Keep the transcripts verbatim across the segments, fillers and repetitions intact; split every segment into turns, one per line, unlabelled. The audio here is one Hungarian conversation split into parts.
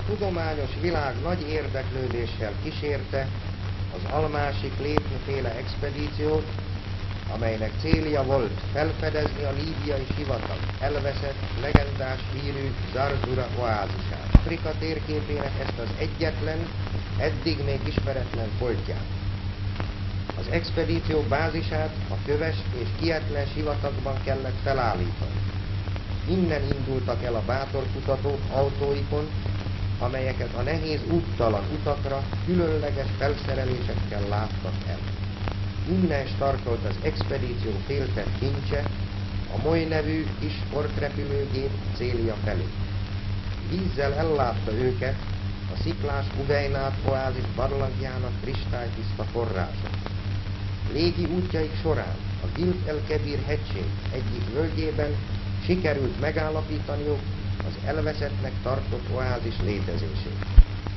tudományos világ nagy érdeklődéssel kísérte az Almási Klétni-féle expedíciót, amelynek célja volt felfedezni a líbiai sivatag elveszett, legendás hírű Zarzura oázisát. Afrika térképének ezt az egyetlen, eddig még ismeretlen foltját. Az expedíció bázisát a köves és kietlen sivatagban kellett felállítani. Innen indultak el a bátor kutatók autóikon, amelyeket a nehéz úttalan utakra különleges felszerelésekkel láttak el. Innen startolt az expedíció féltett kincse, a Moly nevű kis sportrepülőgép célja felé. Vízzel ellátta őket a sziklás Uvejnát oázis barlangjának kristálytiszta forrása. Légi útjaik során a Gilt el-Kebir hegység egyik völgyében sikerült megállapítaniuk az elveszettnek tartott oázis létezését.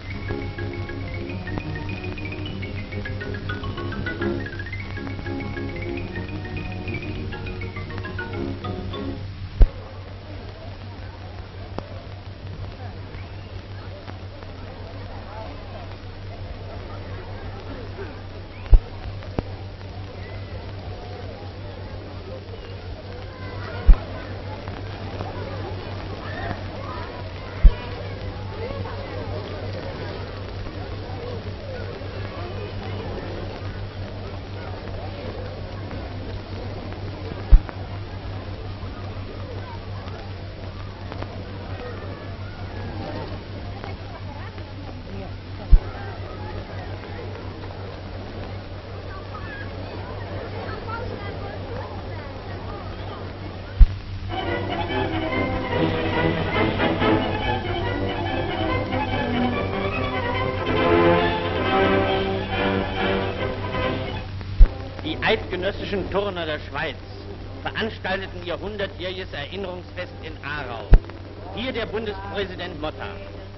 Eidgenössischen Turner der Schweiz veranstalteten ihr hundertjähriges Erinnerungsfest in Aarau. Hier der Bundespräsident Motta.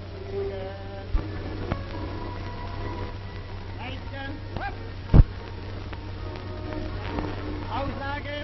Auslage.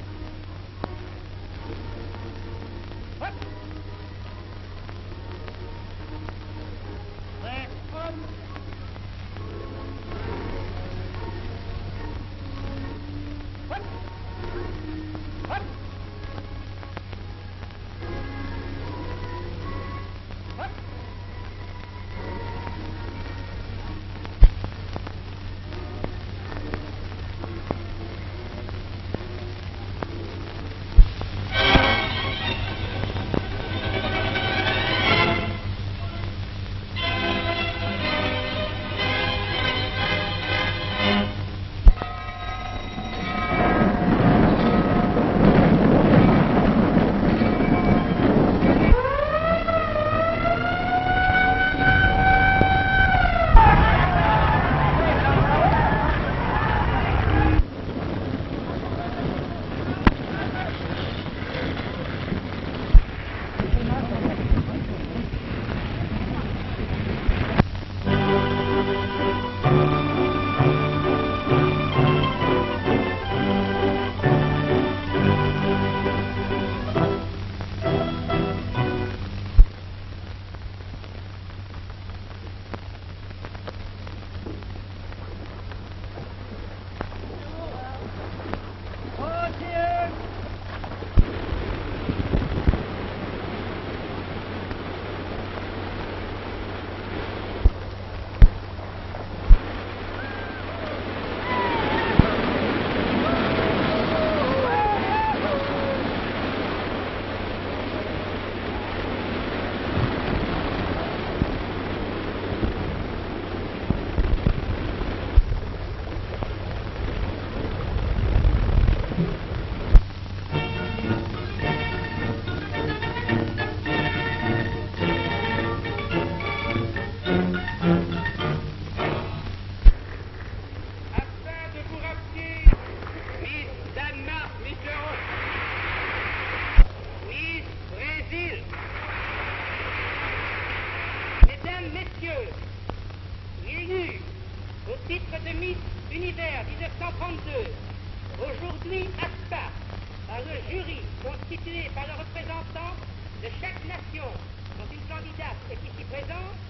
Univers mille neuf cent trente-deux, aujourd'hui à Spa, par le jury constitué par le représentant de chaque nation dont une candidate est ici présente,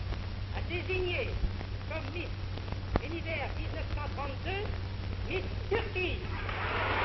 désignée comme Miss Univers mille neuf cent trente-deux, Miss Turquie.